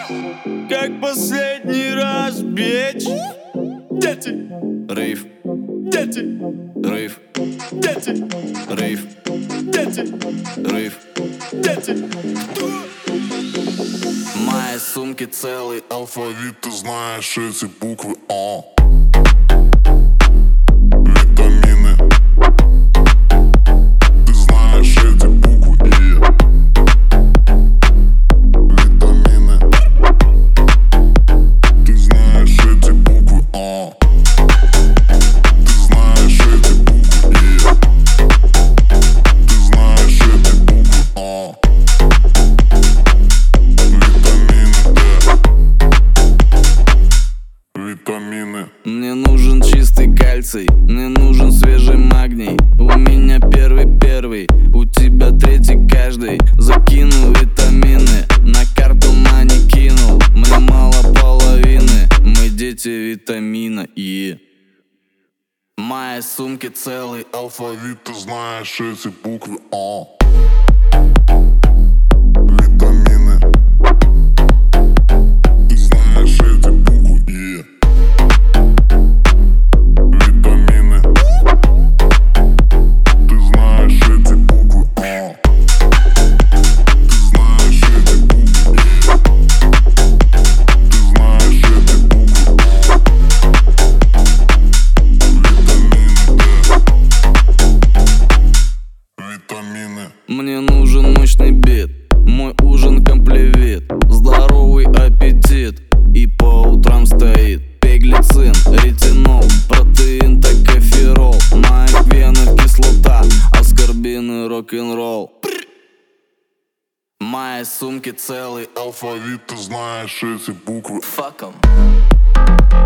Как последний раз, бич. Дети, Рейв, дети, рейв, дети, рейв, дети, рейв. дети. В моей сумке целый алфавит, ты знаешь эти буквы О. Витамины, ты знаешь эти буквы И. Витамины, ты знаешь эти буквы О. Ты знаешь эти буквы И. Ты знаешь эти буквы О. Витамины. Мне нужен чистый кальций, мне нужен свежий магний. У меня первый, у тебя третий каждый. Закинул витамины, на карту мани кинул. Мне мало половины, мы дети витамина И. В моей сумке целый алфавит, ты знаешь эти буквы О. Витамины, ты знаешь эти буквы И. Витамины, ты знаешь эти буквы О. Ты знаешь эти буквы И. Ты знаешь эти буквы О. Витамины. Мне нужен мощный бит, мой ужин комплевит, здоровый аппетит и по утрам стоит пеглицин, ретинол, протеин, токоферол. В моих венах кислота, аскорбин и рок-н-ролл. В моей сумке целый алфавит, ты знаешь эти буквы. Fuck 'em.